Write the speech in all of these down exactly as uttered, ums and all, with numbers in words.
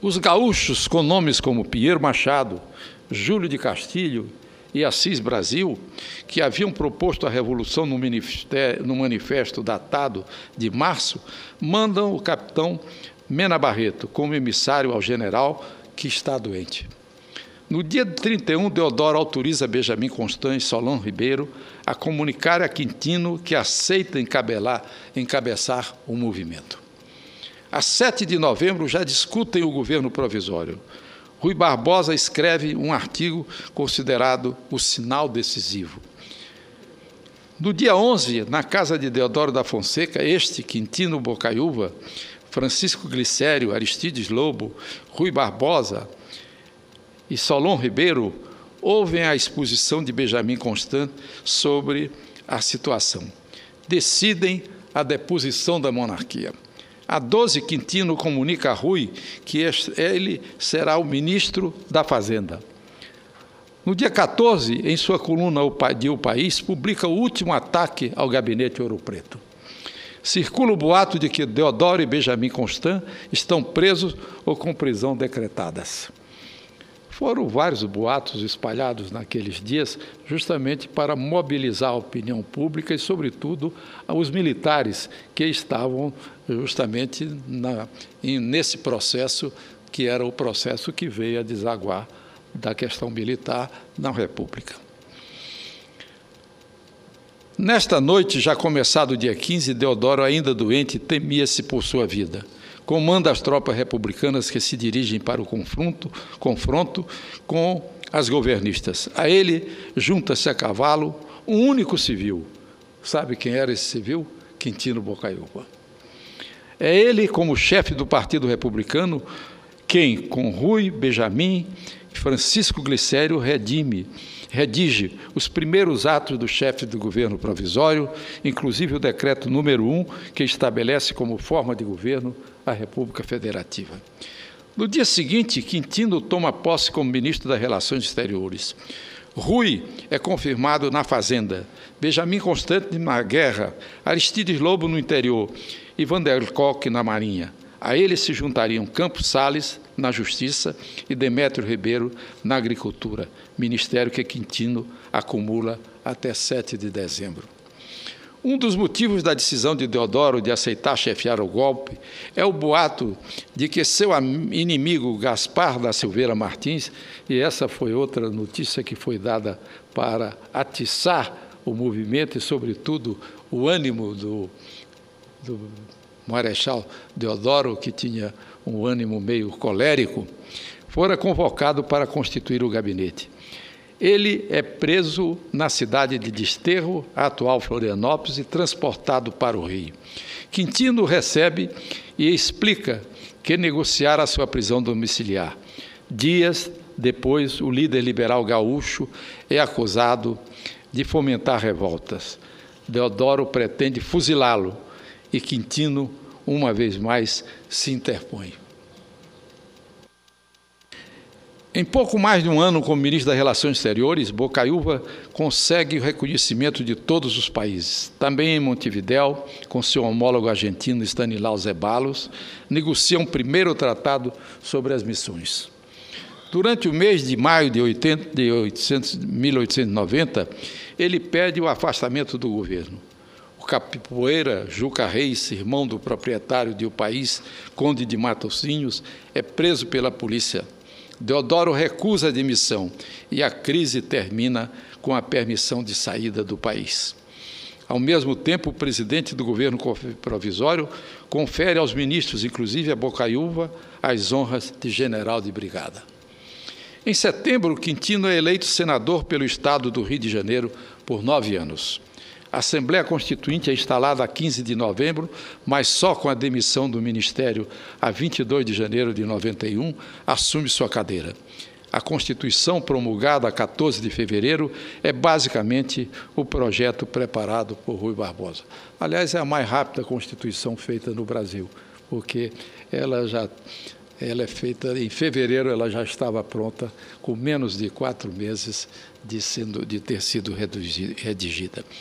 Os gaúchos com nomes como Pinheiro Machado, Júlio de Castilho e Assis Brasil, que haviam proposto a revolução no manifesto datado de março, mandam o capitão Mena Barreto como emissário ao general que está doente. No dia trinta e um, Deodoro autoriza Benjamin Constant e Solon Ribeiro a comunicar a Quintino que aceita encabelar, encabeçar o movimento. A sete de novembro já discutem o governo provisório. Rui Barbosa escreve um artigo considerado o sinal decisivo. No dia onze, na casa de Deodoro da Fonseca, este, Quintino Bocaiúva, Francisco Glicério, Aristides Lobo, Rui Barbosa e Solon Ribeiro ouvem a exposição de Benjamin Constant sobre a situação. Decidem a deposição da monarquia. A doze, Quintino comunica a Rui que ele será o ministro da Fazenda. No dia quatorze, em sua coluna de O País, publica o último ataque ao gabinete Ouro Preto. Circula o boato de que Deodoro e Benjamin Constant estão presos ou com prisão decretadas. Foram vários boatos espalhados naqueles dias, justamente para mobilizar a opinião pública e, sobretudo, os militares que estavam justamente na, nesse processo, que era o processo que veio a desaguar da questão militar na República. Nesta noite, já começado o dia quinze, Deodoro, ainda doente, temia-se por sua vida. Comanda as tropas republicanas que se dirigem para o confronto, confronto com as governistas. A ele junta-se a cavalo um único civil. Sabe quem era esse civil? Quintino Bocaiúva. É ele, como chefe do Partido Republicano, quem, com Rui, Benjamin e Francisco Glicério, redime, redige os primeiros atos do chefe do governo provisório, inclusive o decreto número um, que estabelece como forma de governo a República Federativa. No dia seguinte, Quintino toma posse como ministro das Relações Exteriores. Rui é confirmado na Fazenda, Benjamin Constant na Guerra, Aristides Lobo no interior e Van der Kolk na Marinha. A eles se juntariam Campos Salles na Justiça e Demétrio Ribeiro na Agricultura, ministério que Quintino acumula até sete de dezembro. Um dos motivos da decisão de Deodoro de aceitar chefiar o golpe é o boato de que seu inimigo Gaspar da Silveira Martins, e essa foi outra notícia que foi dada para atiçar o movimento e, sobretudo, o ânimo do, do Marechal Deodoro, que tinha um ânimo meio colérico, fora convocado para constituir o gabinete. Ele é preso na cidade de Desterro, a atual Florianópolis, e transportado para o Rio. Quintino recebe e explica que negociara a sua prisão domiciliar. Dias depois, o líder liberal gaúcho é acusado de fomentar revoltas. Deodoro pretende fuzilá-lo e Quintino, uma vez mais, se interpõe. Em pouco mais de um ano como ministro das Relações Exteriores, Bocaiúva consegue o reconhecimento de todos os países. Também em Montevidéu, com seu homólogo argentino Stanislao Zeballos, negocia um primeiro tratado sobre as missões. Durante o mês de maio de, mil oitocentos e noventa, ele pede o afastamento do governo. O capoeira Juca Reis, irmão do proprietário de O País, conde de Matosinhos, é preso pela polícia. Deodoro recusa a demissão e a crise termina com a permissão de saída do país. Ao mesmo tempo, o presidente do governo provisório confere aos ministros, inclusive a Bocaiúva, as honras de general de brigada. Em setembro, Quintino é eleito senador pelo estado do Rio de Janeiro por nove anos. A Assembleia Constituinte é instalada a quinze de novembro, mas só com a demissão do Ministério a vinte e dois de janeiro de noventa e um, assume sua cadeira. A Constituição, promulgada a quatorze de fevereiro, é basicamente o projeto preparado por Rui Barbosa. Aliás, é a mais rápida Constituição feita no Brasil, porque ela já ela é feita em fevereiro, ela já estava pronta, com menos de quatro meses de, sendo, de ter sido redigida.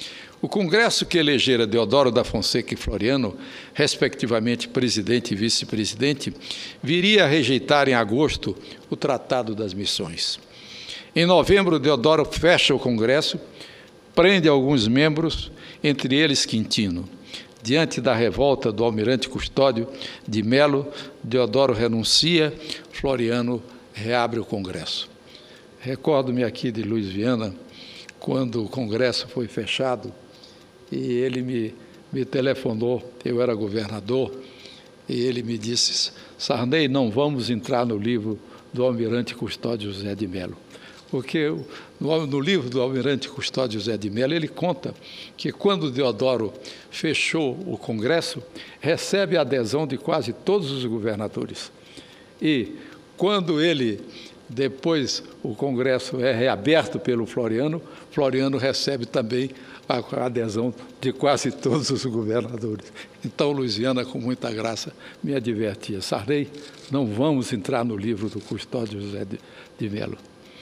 O Congresso que elegera Deodoro da Fonseca e Floriano, respectivamente presidente e vice-presidente, viria a rejeitar em agosto o Tratado das Missões. Em novembro, Deodoro fecha o Congresso, prende alguns membros, entre eles Quintino. Diante da revolta do almirante Custódio de Melo, Deodoro renuncia, Floriano reabre o Congresso. Recordo-me aqui de Luiz Viana, quando o Congresso foi fechado, e ele me, me telefonou, eu era governador, e ele me disse: Sarney, não vamos entrar no livro do almirante Custódio José de Melo. Porque no, no livro do almirante Custódio José de Melo, ele conta que quando Deodoro fechou o Congresso, recebe a adesão de quase todos os governadores. E quando ele, depois o Congresso é reaberto pelo Floriano, Floriano recebe também a adesão de quase todos os governadores. Então, Luiz Viana, com muita graça, me advertia: Sarney, não vamos entrar no livro do Custódio José de, de Melo.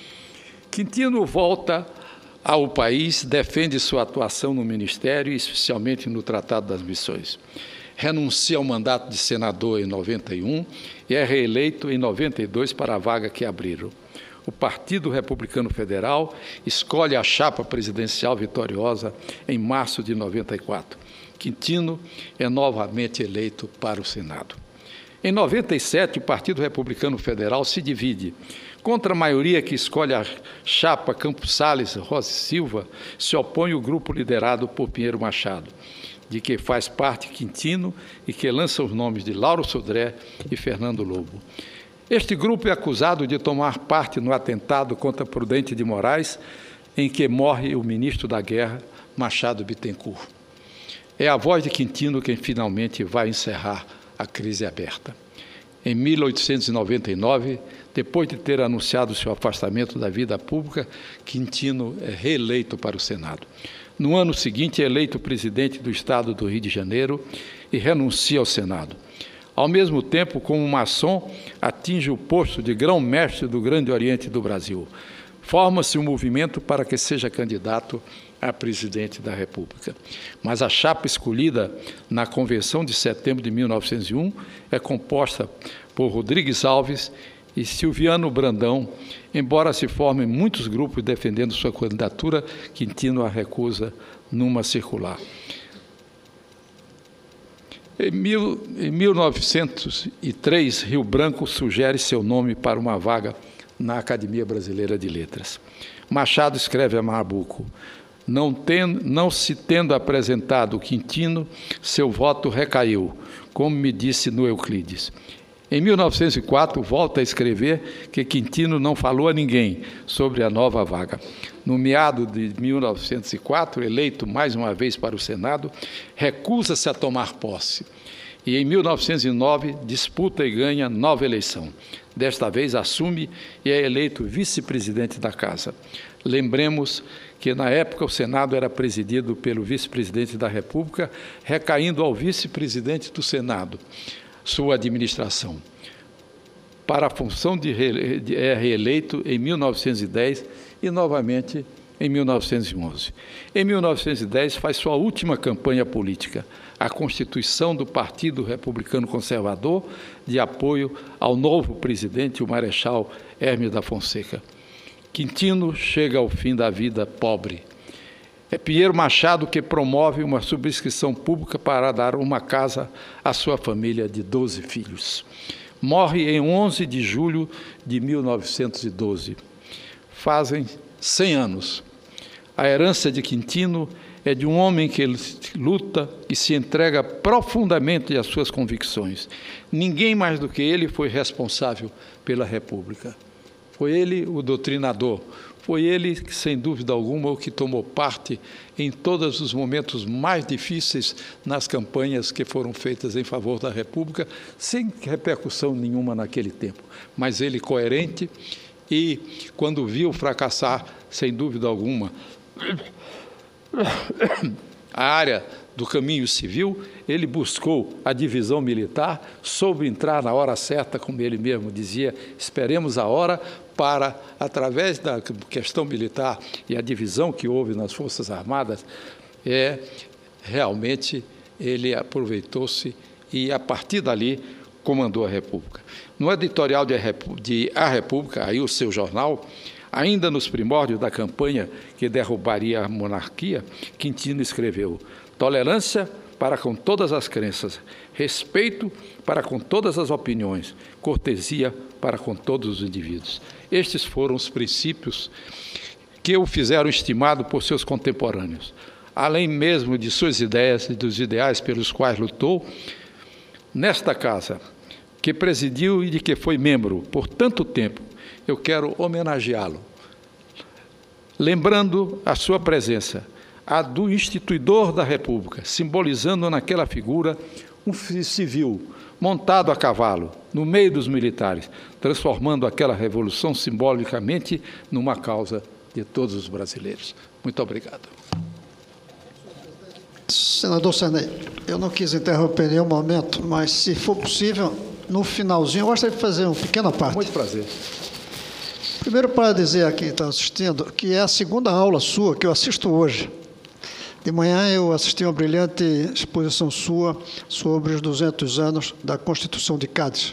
Quintino volta ao país, defende sua atuação no Ministério, especialmente no Tratado das Missões. Renuncia ao mandato de senador em noventa e um e é reeleito em noventa e dois para a vaga que abriram. O Partido Republicano Federal escolhe a chapa presidencial vitoriosa em março de noventa e quatro. Quintino é novamente eleito para o Senado. Em noventa e sete, o Partido Republicano Federal se divide. Contra a maioria que escolhe a chapa Campos Salles, Rosa e Silva, se opõe o grupo liderado por Pinheiro Machado, de que faz parte Quintino e que lança os nomes de Lauro Sodré e Fernando Lobo. Este grupo é acusado de tomar parte no atentado contra Prudente de Moraes, em que morre o ministro da Guerra, Machado Bittencourt. É a voz de Quintino quem finalmente vai encerrar a crise aberta. Em mil oitocentos e noventa e nove, depois de ter anunciado seu afastamento da vida pública, Quintino é reeleito para o Senado. No ano seguinte, é eleito presidente do Estado do Rio de Janeiro e renuncia ao Senado. Ao mesmo tempo, como maçom, atinge o posto de grão-mestre do Grande Oriente do Brasil. Forma-se um movimento para que seja candidato a presidente da República. Mas a chapa escolhida na Convenção de setembro de mil novecentos e um é composta por Rodrigues Alves e Silviano Brandão, embora se formem muitos grupos defendendo sua candidatura, Quintino a recusa numa circular. Em, mil, em mil novecentos e três, Rio Branco sugere seu nome para uma vaga na Academia Brasileira de Letras. Machado escreve a Nabuco: não, ten, não se tendo apresentado Quintino, seu voto recaiu, como me disse no Euclides. Em mil novecentos e quatro, volta a escrever que Quintino não falou a ninguém sobre a nova vaga. No meado de mil novecentos e quatro, eleito mais uma vez para o Senado, recusa-se a tomar posse. E em mil novecentos e nove, disputa e ganha nova eleição. Desta vez, assume e é eleito vice-presidente da Casa. Lembremos que, na época, o Senado era presidido pelo vice-presidente da República, recaindo ao vice-presidente do Senado sua administração. Para a função de, re, de é reeleito em mil novecentos e dez e, novamente, em mil novecentos e onze. Em mil novecentos e dez, faz sua última campanha política, a constituição do Partido Republicano Conservador, de apoio ao novo presidente, o Marechal Hermes da Fonseca. Quintino chega ao fim da vida pobre. É Pinheiro Machado que promove uma subscrição pública para dar uma casa à sua família de doze filhos. Morre em onze de julho de mil novecentos e doze. Fazem cem anos. A herança de Quintino é de um homem que luta e se entrega profundamente às suas convicções. Ninguém mais do que ele foi responsável pela República. Foi ele o doutrinador. Foi ele, sem dúvida alguma, o que tomou parte em todos os momentos mais difíceis nas campanhas que foram feitas em favor da República, sem repercussão nenhuma naquele tempo. Mas ele coerente e, quando viu fracassar, sem dúvida alguma, a área do caminho civil, ele buscou a divisão militar, soube entrar na hora certa, como ele mesmo dizia, esperemos a hora para, através da questão militar e a divisão que houve nas Forças Armadas, é realmente ele aproveitou-se e, a partir dali, comandou a República. No editorial de A República, aí o seu jornal, ainda nos primórdios da campanha que derrubaria a monarquia, Quintino escreveu: tolerância para com todas as crenças, respeito para com todas as opiniões, cortesia para com todos os indivíduos. Estes foram os princípios que o fizeram estimado por seus contemporâneos. Além mesmo de suas ideias e dos ideais pelos quais lutou, nesta casa, que presidiu e de que foi membro por tanto tempo, eu quero homenageá-lo, lembrando a sua presença, a do instituidor da República, simbolizando naquela figura um civil montado a cavalo, no meio dos militares, transformando aquela revolução simbolicamente numa causa de todos os brasileiros. Muito obrigado. Senador Sarney, eu não quis interromper nenhum momento, mas, se for possível, no finalzinho, eu gostaria de fazer uma pequena parte. Muito prazer. Primeiro, para dizer a quem está assistindo, que é a segunda aula sua que eu assisto hoje. De manhã eu assisti uma brilhante exposição sua sobre os duzentos anos da Constituição de Cádiz.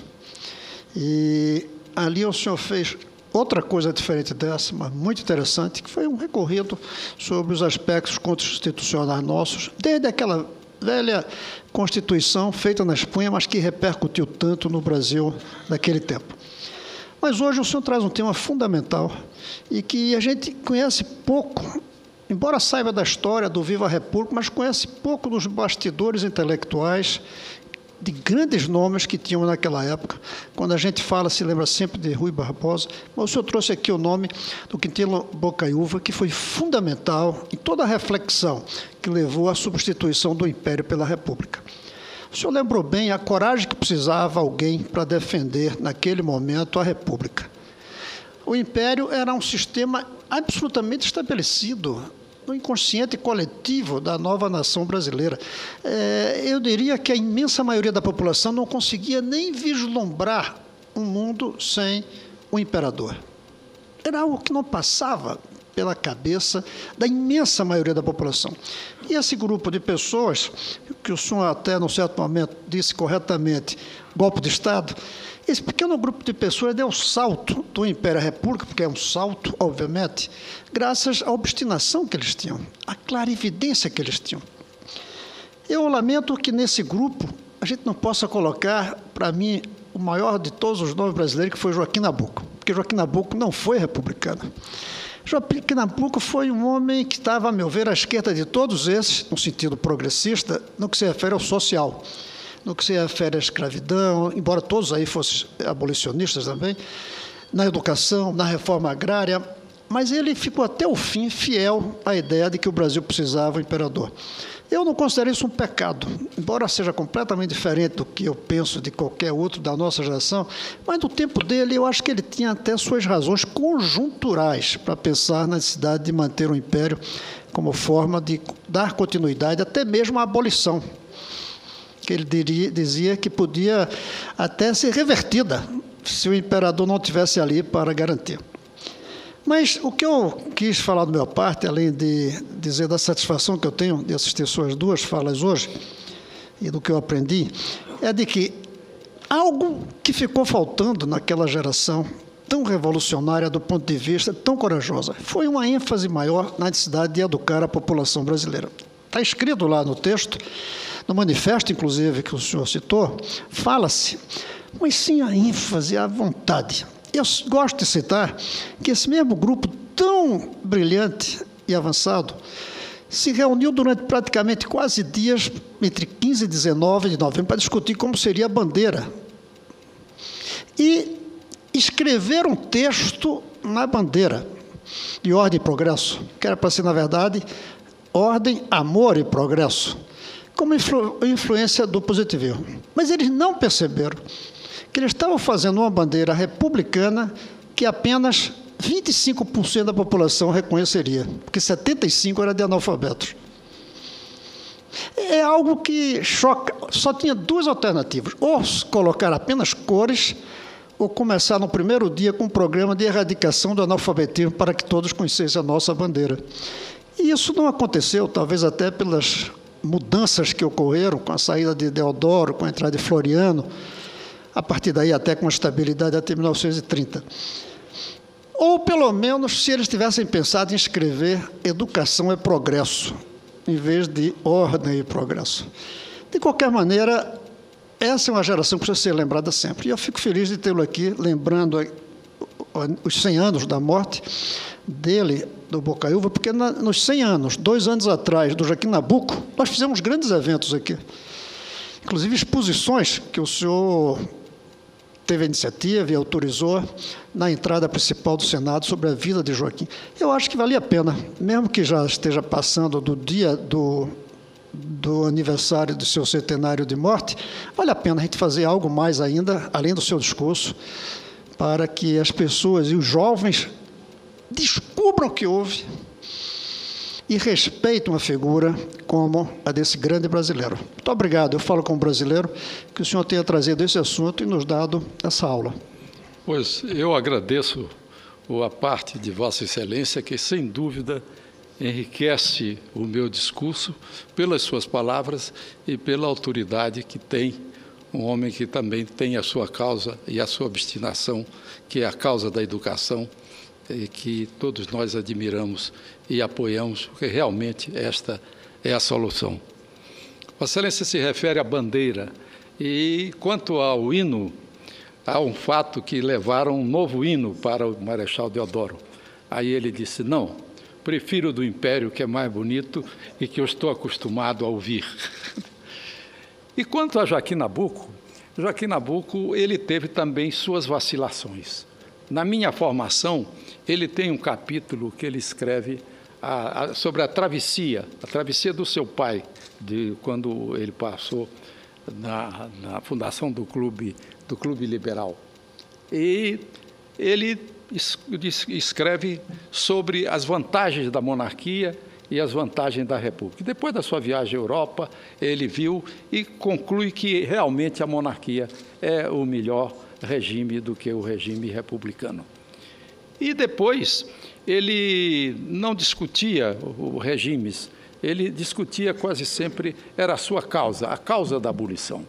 E ali o senhor fez outra coisa diferente dessa, mas muito interessante, que foi um recorrido sobre os aspectos constitucionais nossos, desde aquela velha Constituição feita na Espanha, mas que repercutiu tanto no Brasil naquele tempo. Mas hoje o senhor traz um tema fundamental e que a gente conhece pouco, embora saiba da história do Viva a República, mas conhece pouco dos bastidores intelectuais de grandes nomes que tinham naquela época. Quando a gente fala, se lembra sempre de Rui Barbosa, mas o senhor trouxe aqui o nome do Quintino Bocaiúva, que foi fundamental em toda a reflexão que levou à substituição do Império pela República. O senhor lembrou bem a coragem que precisava alguém para defender, naquele momento, a República. O Império era um sistema absolutamente estabelecido no inconsciente coletivo da nova nação brasileira. É, eu diria que a imensa maioria da população não conseguia nem vislumbrar um mundo sem o imperador. Era algo que não passava pela cabeça da imensa maioria da população. E esse grupo de pessoas, que o senhor até, num certo momento, disse corretamente, golpe de Estado, esse pequeno grupo de pessoas deu um salto do Império à República, porque é um salto, obviamente, graças à obstinação que eles tinham, à clarividência que eles tinham. Eu lamento que nesse grupo a gente não possa colocar, para mim, o maior de todos os nomes brasileiros, que foi Joaquim Nabuco, porque Joaquim Nabuco não foi republicano. Joaquim Nabuco foi um homem que estava, a meu ver, à esquerda de todos esses, no sentido progressista, no que se refere ao social, no que se refere à escravidão, embora todos aí fossem abolicionistas também, na educação, na reforma agrária, mas ele ficou até o fim fiel à ideia de que o Brasil precisava do imperador. Eu não considero isso um pecado, embora seja completamente diferente do que eu penso de qualquer outro da nossa geração, mas no tempo dele eu acho que ele tinha até suas razões conjunturais para pensar na necessidade de manter o império como forma de dar continuidade, até mesmo à abolição, que ele diria, dizia que podia até ser revertida se o imperador não estivesse ali para garantir. Mas o que eu quis falar da minha parte, além de dizer da satisfação que eu tenho de assistir suas duas falas hoje, e do que eu aprendi, é de que algo que ficou faltando naquela geração tão revolucionária do ponto de vista, tão corajosa, foi uma ênfase maior na necessidade de educar a população brasileira. Está escrito lá no texto, no manifesto, inclusive, que o senhor citou, fala-se, mas sim a ênfase, a vontade. Eu gosto de citar que esse mesmo grupo tão brilhante e avançado se reuniu durante praticamente quase dias, entre quinze e dezenove de novembro, para discutir como seria a bandeira. E escreveram um texto na bandeira, de ordem e progresso, que era para ser, na verdade, ordem, amor e progresso, como influ- influência do positivismo. Mas eles não perceberam que eles estavam fazendo uma bandeira republicana que apenas vinte e cinco por cento da população reconheceria, porque setenta e cinco por cento era de analfabetos. É algo que choca. Só tinha duas alternativas, ou colocar apenas cores, ou começar no primeiro dia com um programa de erradicação do analfabetismo para que todos conhecessem a nossa bandeira. E isso não aconteceu, talvez até pelas mudanças que ocorreram com a saída de Deodoro, com a entrada de Floriano, a partir daí até com a estabilidade até mil novecentos e trinta. Ou, pelo menos, se eles tivessem pensado em escrever educação é progresso, em vez de ordem e progresso. De qualquer maneira, essa é uma geração que precisa ser lembrada sempre. E eu fico feliz de tê-lo aqui, lembrando os cem anos da morte dele, do Bocaiúva, porque na, nos cem anos, dois anos atrás, do Joaquim Nabuco, nós fizemos grandes eventos aqui. Inclusive exposições que o senhor teve a iniciativa e autorizou na entrada principal do Senado sobre a vida de Joaquim. Eu acho que valia a pena, mesmo que já esteja passando do dia do, do aniversário do seu centenário de morte, vale a pena a gente fazer algo mais ainda, além do seu discurso, para que as pessoas e os jovens descubram o que houve e respeitem uma figura como a desse grande brasileiro. Muito obrigado. Eu falo como brasileiro que o senhor tenha trazido esse assunto e nos dado essa aula. Pois eu agradeço a parte de Vossa Excelência, que, sem dúvida, enriquece o meu discurso pelas suas palavras e pela autoridade que tem um homem que também tem a sua causa e a sua obstinação, que é a causa da educação, e que todos nós admiramos e apoiamos, porque realmente esta é a solução. Vossa Excelência se refere à bandeira, e quanto ao hino, há um fato que levaram um novo hino para o Marechal Deodoro. Aí ele disse, não, prefiro o do Império, que é mais bonito e que eu estou acostumado a ouvir. E quanto a Joaquim Nabuco, Joaquim Nabuco, ele teve também suas vacilações. Na minha formação, ele tem um capítulo que ele escreve a, a, sobre a travessia, a travessia do seu pai, de quando ele passou na, na fundação do Clube, do Clube Liberal. E ele es, escreve sobre as vantagens da monarquia e as vantagens da República. Depois da sua viagem à Europa, ele viu e conclui que realmente a monarquia é o melhor regime do que o regime republicano. E depois ele não discutia os regimes, ele discutia quase sempre, era a sua causa, a causa da abolição,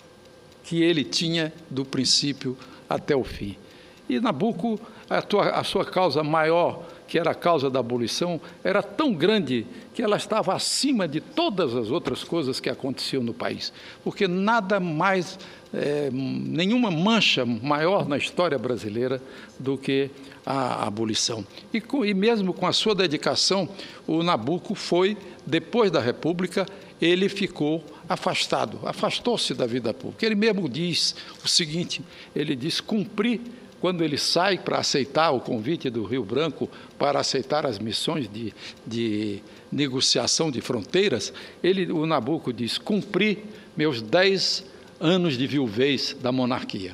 que ele tinha do princípio até o fim. E Nabuco, a, tua, a sua causa maior, que era a causa da abolição, era tão grande que ela estava acima de todas as outras coisas que aconteciam no país, porque nada mais, é, nenhuma mancha maior na história brasileira do que a abolição. E, com, e mesmo com a sua dedicação, o Nabuco foi, depois da República, ele ficou afastado, afastou-se da vida pública. Ele mesmo diz o seguinte, ele diz, cumprir, quando ele sai para aceitar o convite do Rio Branco, para aceitar as missões de, de negociação de fronteiras, ele, o Nabuco diz, cumpri meus dez anos de viuvez da monarquia.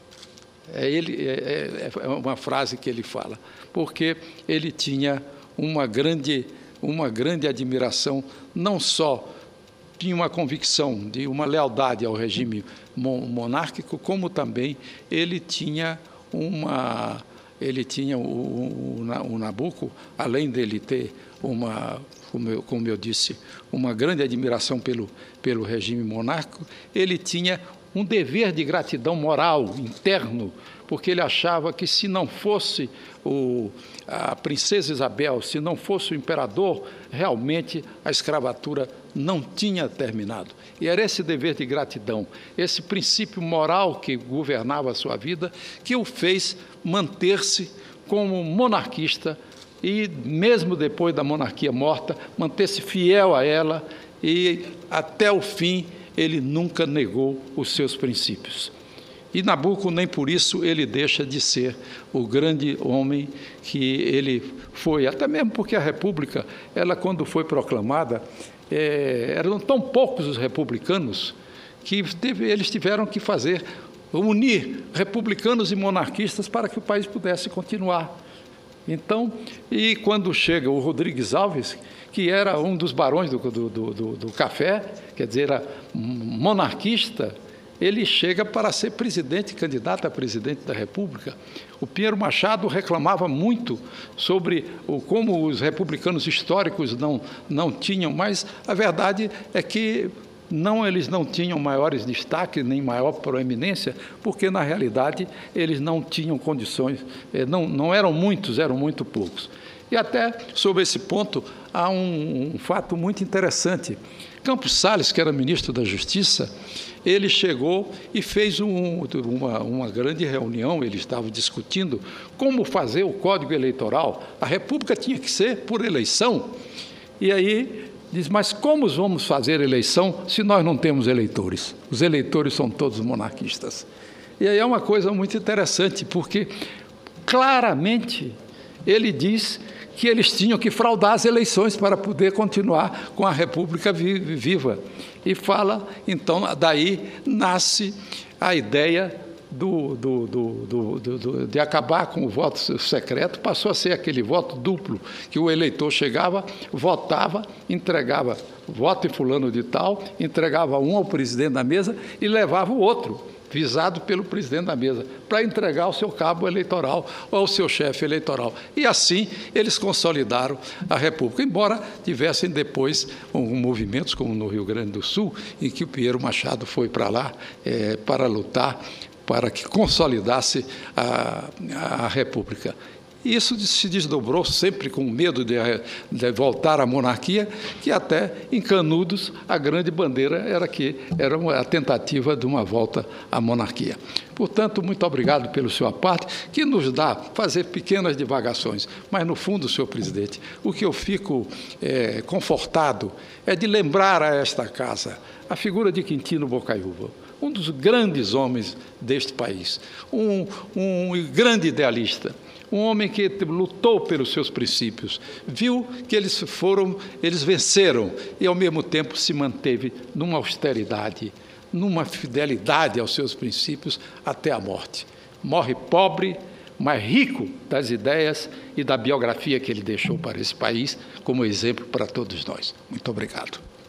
É, ele, é, é uma frase que ele fala, porque ele tinha uma grande, uma grande admiração, não só tinha uma convicção de uma lealdade ao regime monárquico, como também ele tinha uma, ele tinha o, o, o Nabuco, além dele ter uma, como eu, como eu disse, uma grande admiração pelo, pelo regime monárquico, ele tinha um dever de gratidão moral interno, porque ele achava que se não fosse o, a princesa Isabel, se não fosse o imperador, realmente a escravatura não tinha terminado. E era esse dever de gratidão, esse princípio moral que governava a sua vida, que o fez manter-se como monarquista e, mesmo depois da monarquia morta, manter-se fiel a ela e, até o fim, ele nunca negou os seus princípios. E Nabuco, nem por isso, ele deixa de ser o grande homem que ele foi, até mesmo porque a República, ela, quando foi proclamada, é, eram tão poucos os republicanos que teve, eles tiveram que fazer, unir republicanos e monarquistas para que o país pudesse continuar. Então, e quando chega o Rodrigues Alves, que era um dos barões do, do, do, do café, quer dizer, era monarquista, ele chega para ser presidente, candidato a presidente da República. O Pinheiro Machado reclamava muito sobre o, como os republicanos históricos não, não tinham, mas a verdade é que não, eles não tinham maiores destaques, nem maior proeminência, porque, na realidade, eles não tinham condições, não, não eram muitos, eram muito poucos. E até, sobre esse ponto, há um, um fato muito interessante. Campos Salles, que era ministro da Justiça, ele chegou e fez um, uma, uma grande reunião, eles estavam discutindo como fazer o Código Eleitoral. A República tinha que ser por eleição. E aí diz, mas como vamos fazer eleição se nós não temos eleitores? Os eleitores são todos monarquistas. E aí é uma coisa muito interessante, porque claramente ele diz que eles tinham que fraudar as eleições para poder continuar com a República viva. E fala, então, daí nasce a ideia do, do, do, do, do, do, de acabar com o voto secreto, passou a ser aquele voto duplo, que o eleitor chegava, votava, entregava voto em fulano de tal, entregava um ao presidente da mesa e levava o outro, visado pelo presidente da mesa, para entregar ao seu cabo eleitoral ou ao seu chefe eleitoral. E assim eles consolidaram a República, embora tivessem depois um, movimentos, como no Rio Grande do Sul, em que o Pinheiro Machado foi para lá é, para lutar para que consolidasse a, a República. Isso se desdobrou sempre com medo de, de voltar à monarquia, que até em Canudos a grande bandeira era que era a tentativa de uma volta à monarquia. Portanto, muito obrigado pelo sua parte, que nos dá fazer pequenas divagações, mas no fundo, senhor presidente, o que eu fico é, confortado é de lembrar a esta casa a figura de Quintino Bocaiúva, um dos grandes homens deste país, um, um grande idealista, um homem que lutou pelos seus princípios, viu que eles foram, eles venceram e, ao mesmo tempo, se manteve numa austeridade, numa fidelidade aos seus princípios até a morte. Morre pobre, mas rico das ideias e da biografia que ele deixou para esse país, como exemplo para todos nós. Muito obrigado.